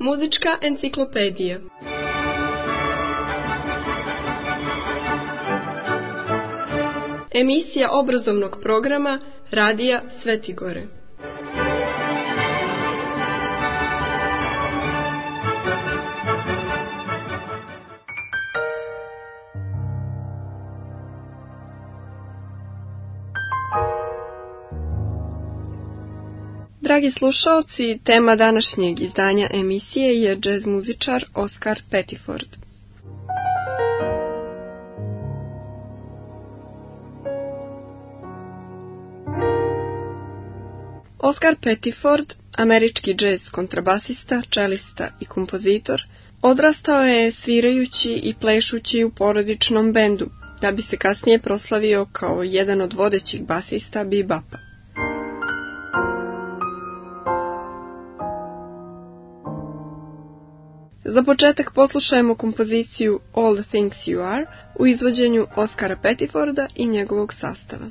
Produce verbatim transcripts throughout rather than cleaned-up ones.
Muzička enciklopedija. Emisija obrazovnog programa Radija Svetigore. Dragi slušaoci, tema današnjeg izdanja emisije je džez muzičar Oscar Pettiford. Oscar Pettiford, američki džez kontrabasista, čelista i kompozitor, odrastao je svirajući i plešući u porodičnom bendu, da bi se kasnije proslavio kao jedan od vodećih basista bebapa. Za početak poslušajmo kompoziciju All the Things You Are u izvođenju Oscara Pettiforda i njegovog sastava.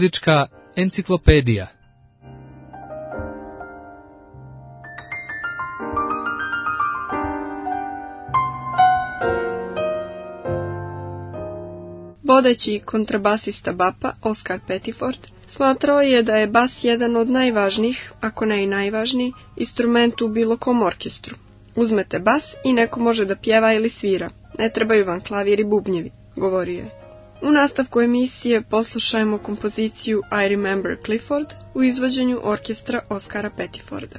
Muzička enciklopedija. Vodeći kontrabasista Bapa, Oscar Pettiford, smatrao je da je bas jedan od najvažnijih, ako ne i najvažniji, instrument u bilo kom orkestru. Uzmete bas i neko može da pjeva ili svira. Ne trebaju vam klavir i bubnjevi, govorio je. U nastavku emisije poslušajmo kompoziciju I Remember Clifford u izvođenju orkestra Oscara Pettiforda.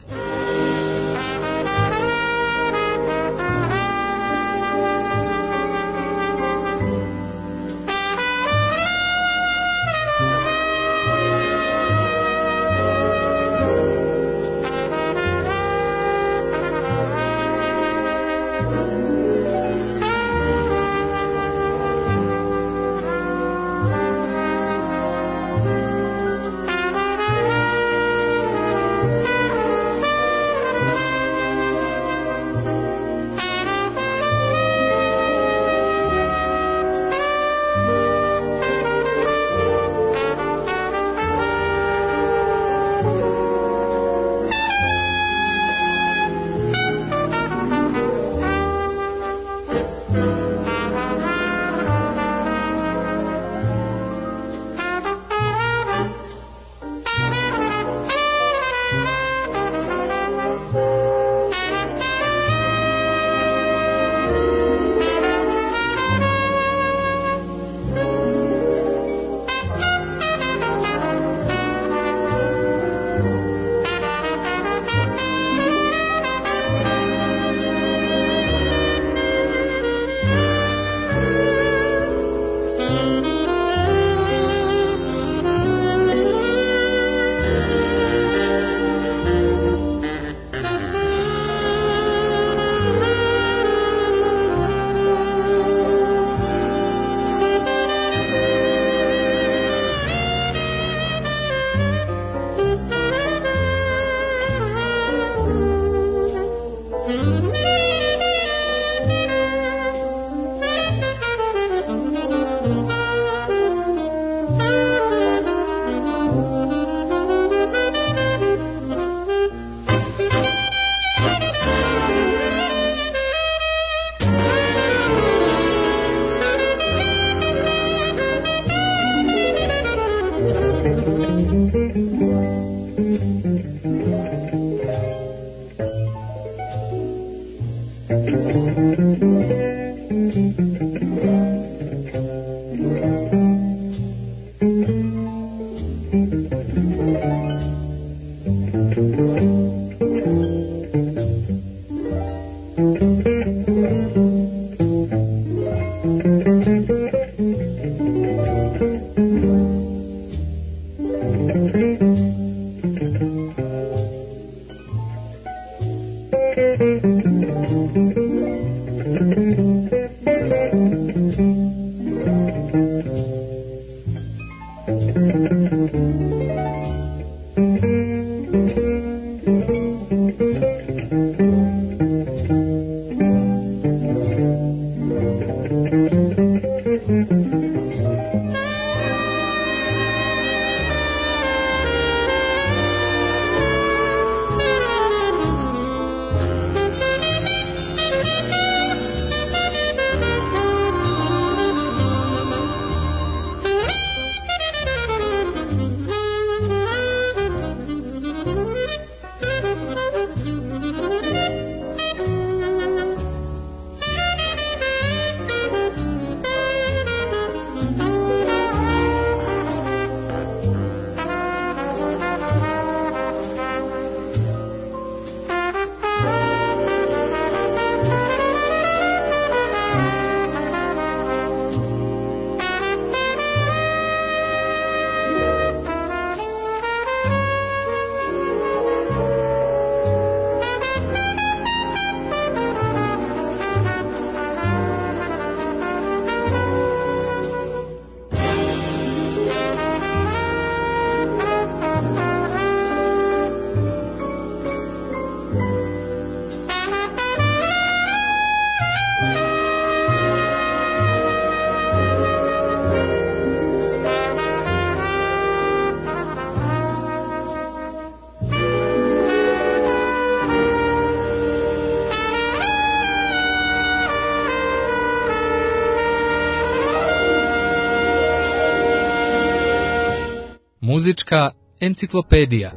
Muzička enciklopedija.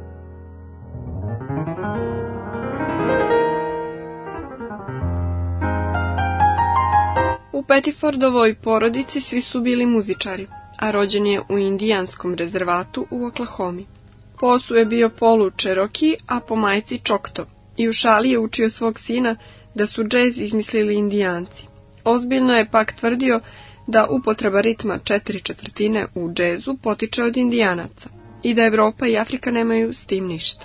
U Pettifordovoj porodici svi su bili muzičari, a rođen je u indijanskom rezervatu u Oklahomi. Po ocu je bio polu Čeroki, a po majci Čokto, i u šali je učio svog sina da su džez izmislili indijanci. Ozbiljno je pak tvrdio da upotreba ritma četiri četvrtine u džezu potiče od indijanaca i da Evropa i Afrika nemaju s tim ništa.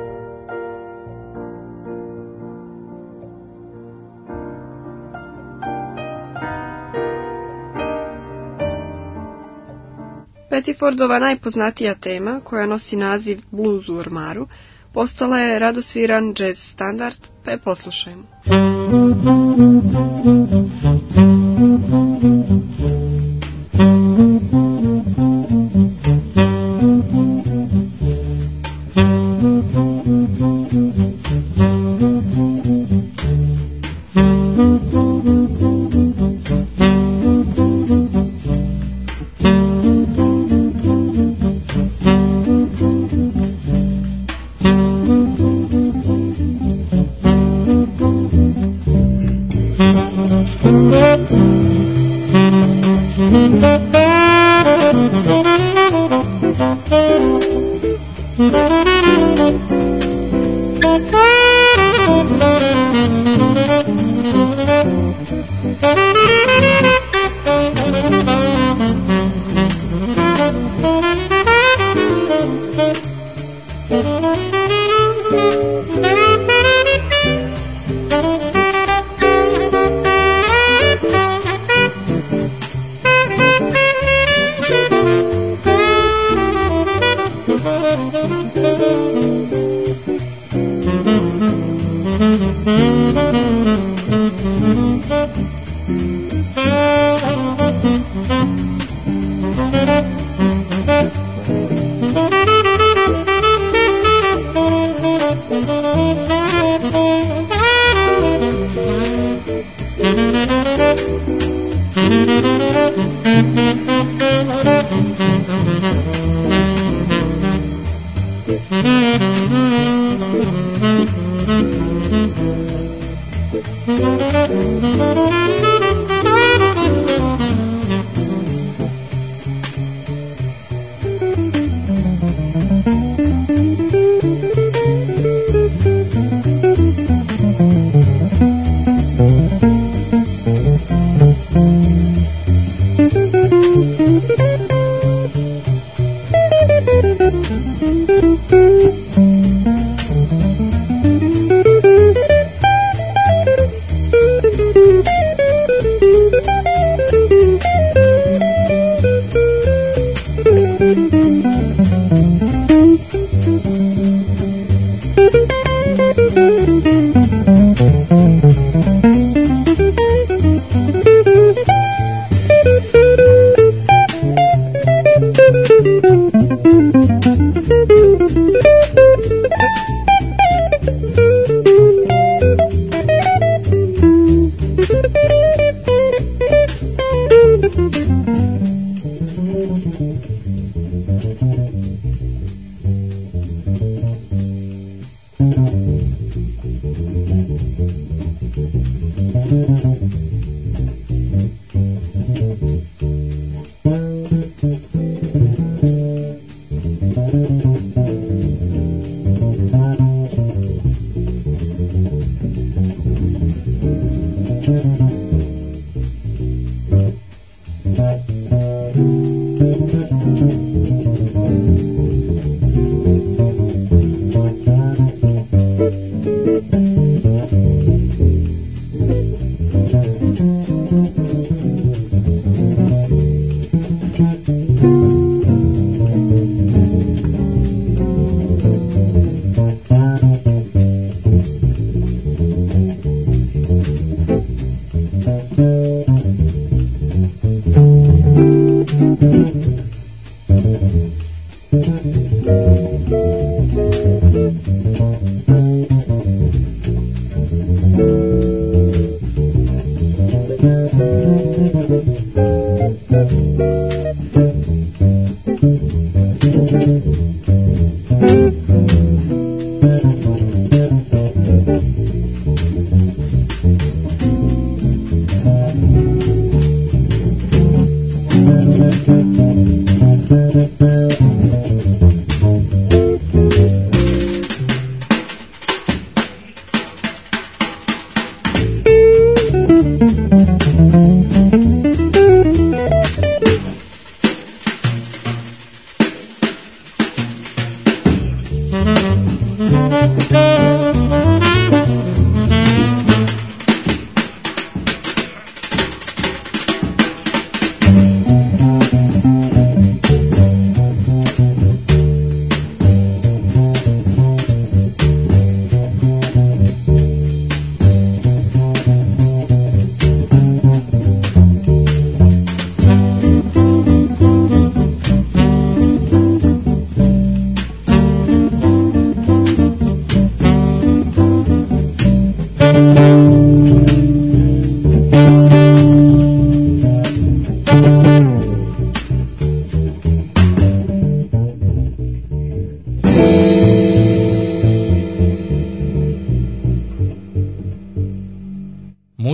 Pettifordova najpoznatija tema, koja nosi naziv Blues u ormaru, postala je radosviran džez standard, pa je poslušajmo.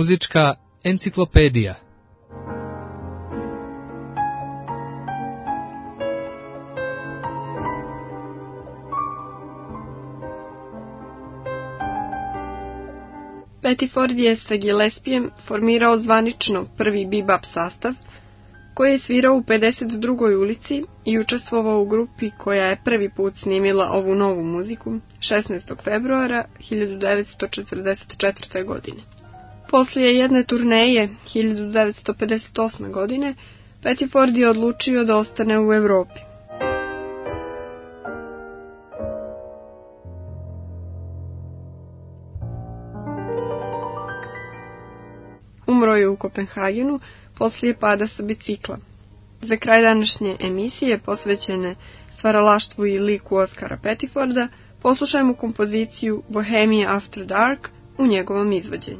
Muzička enciklopedija. Petty Ford je sa Gillespijem formirao zvanično prvi bebop sastav, koji je svirao u pedeset drugoj ulici i učestvovao u grupi koja je prvi put snimila ovu novu muziku šesnaestog februara hiljadu devetsto četrdeset četvrte. godine. Poslije jedne turneje hiljadu devetsto pedeset osme. godine, Petty Ford je odlučio da ostane u Evropi. Umro je u Kopenhagenu poslije pada sa bicikla. Za kraj današnje emisije, posvećene stvaralaštvu i liku Oskara Petty Forda, poslušajmo kompoziciju Bohemia After Dark u njegovom izvođenju.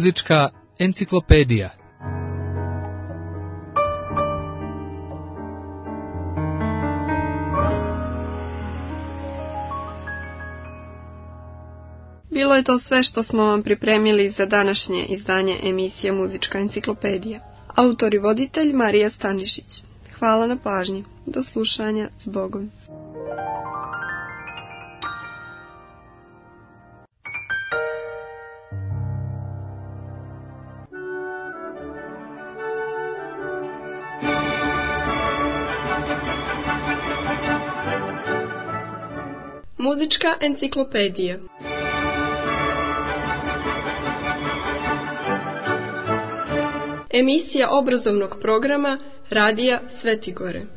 Muzička enciklopedija. Bilo je to sve što smo vam pripremili za današnje izdanje emisije Muzička enciklopedija. Autor i voditelj Marija Stanišić. Hvala na pažnji. Do slušanja, s Bogom. Muzička enciklopedija. Emisija obrazovnog programa Radija Svetigore.